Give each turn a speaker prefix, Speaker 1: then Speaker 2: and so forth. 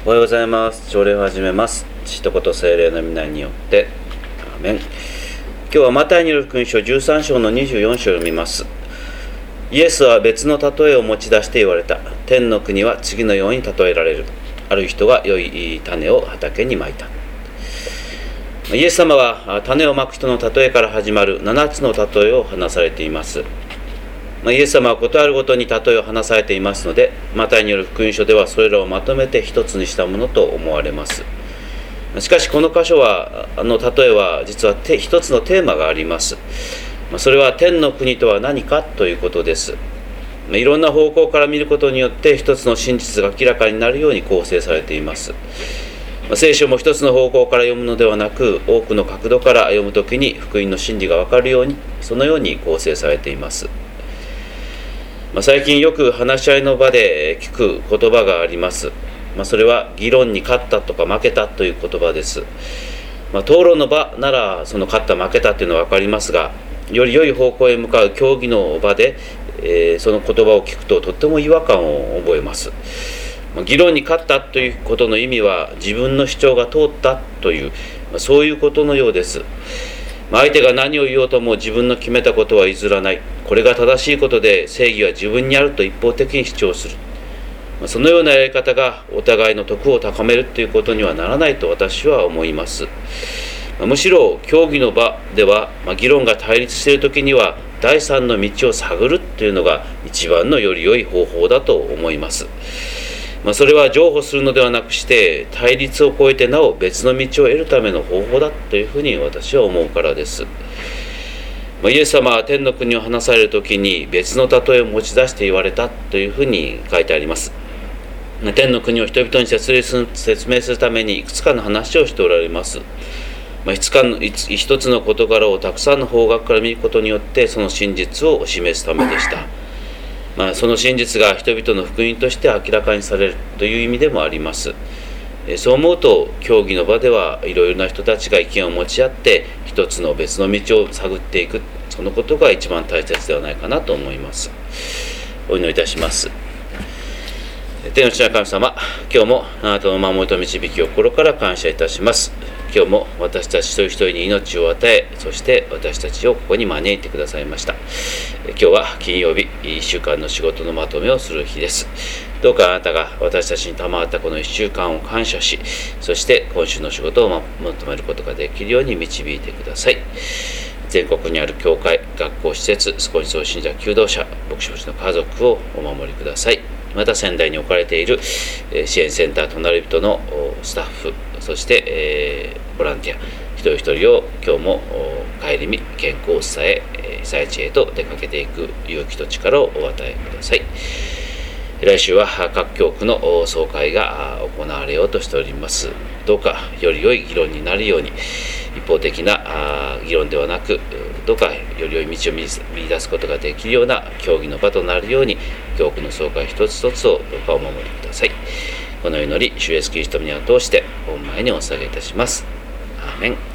Speaker 1: おはようございます。朝礼を始めます。父と子と聖霊の皆によってアーメン。今日はマタイによる福音書13章の24章を読みます。イエスは別の例えを持ち出して言われた。天の国は次のように例えられる。ある人が良い種を畑にまいた。イエス様は種をまく人の例えから始まる7つの例えを話されています。イエス様は事あるごとに例えを話されていますので、マタイによる福音書ではそれらをまとめて一つにしたものと思われます。しかしこの箇所は例えは実は一つのテーマがあります。それは天の国とは何かということです。いろんな方向から見ることによって一つの真実が明らかになるように構成されています。聖書も一つの方向から読むのではなく、多くの角度から読むときに福音の真理が分かるように、そのように構成されています。最近よく話し合いの場で聞く言葉があります。それは議論に勝ったとか負けたという言葉です。討論の場ならその勝った負けたというのは分かりますが、より良い方向へ向かう協議の場で、その言葉を聞くととっても違和感を覚えます。議論に勝ったということの意味は自分の主張が通ったという、そういうことのようです。相手が何を言おうとも自分の決めたことは譲らない。これが正しいことで正義は自分にあると一方的に主張する。そのようなやり方がお互いの徳を高めるということにはならないと私は思います。むしろ協議の場では、議論が対立しているときには第三の道を探るというのが一番のより良い方法だと思います。それは譲歩するのではなくして対立を超えてなお別の道を得るための方法だというふうに私は思うからです。イエス様は天の国を話されるときに別の例えを持ち出して言われたというふうに書いてあります。天の国を人々に説明するためにいくつかの話をしておられます。一つの事柄をたくさんの方角から見ることによってその真実を示すためでした。その真実が人々の福音として明らかにされるという意味でもあります。そう思うと協議の場ではいろいろな人たちが意見を持ち合って一つの別の道を探っていく、そのことが一番大切ではないかなと思います。お祈りいたします。天の父なる神様、今日もあなたの守りと導きを心から感謝いたします。今日も私たち一人一人に命を与え、そして私たちをここに招いてくださいました。今日は金曜日、1週間の仕事のまとめをする日です。どうかあなたが私たちに賜ったこの1週間を感謝し、そして今週の仕事を求めることができるように導いてください。全国にある教会、学校施設、少し送信者、求道者、牧師たちの家族をお守りください。また仙台に置かれている支援センター隣人のスタッフ、そしてボランティア一人一人を今日も顧み健康を伝え、被災地へと出かけていく勇気と力をお与えください。来週は各教区の総会が行われようとしております。どうかより良い議論になるように、一方的な議論ではなく、どうかより良い道を見出すことができるような協議の場となるように、教区の総会一つ一つをどうかお守りください。この祈り、主イエスキリストの皆を通して御前にお捧げいたします。アーメン。